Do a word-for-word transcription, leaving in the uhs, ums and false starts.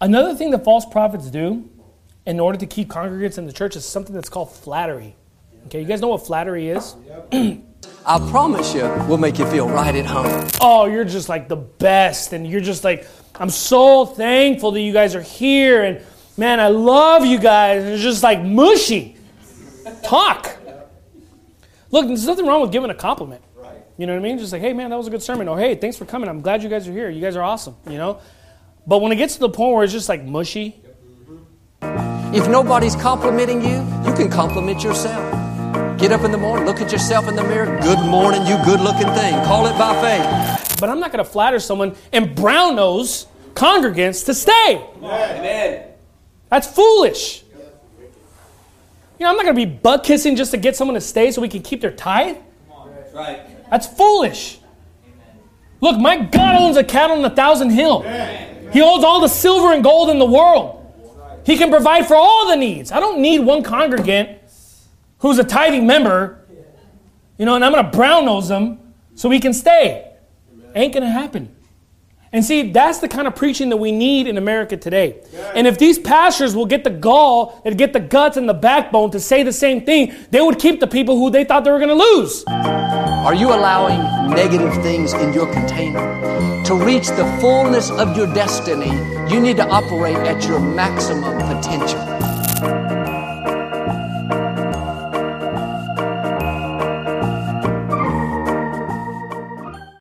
Another thing that false prophets do in order to keep congregants in the church is something that's called flattery. Okay, you guys know what flattery is? I promise you, we'll make you feel right at home. Oh, you're just like the best, and you're just like, I'm so thankful that you guys are here, and man, I love you guys. And it's just like mushy talk. Look, there's nothing wrong with giving a compliment. You know what I mean? Just like, hey, man, that was a good sermon. Or, hey, thanks for coming. I'm glad you guys are here. You guys are awesome, you know? But when it gets to the point where it's just like mushy. If nobody's complimenting you, you can compliment yourself. Get up in the morning, look at yourself in the mirror. Good morning, you good-looking thing. Call it by faith. But I'm not going to flatter someone and brown nose congregants to stay. Amen. That's foolish. You know, I'm not going to be butt-kissing just to get someone to stay so we can keep their tithe. That's right. That's foolish. Look, my God owns a cattle on a thousand hill. He owns all the silver and gold in the world. He can provide for all the needs. I don't need one congregant who's a tithing member, you know, and I'm going to brown nose them so we can stay. Ain't going to happen. And see, that's the kind of preaching that we need in America today. And if these pastors will get the gall and get the guts and the backbone to say the same thing, they would keep the people who they thought they were going to lose. Are you allowing negative things in your container? To reach the fullness of your destiny, you need to operate at your maximum potential.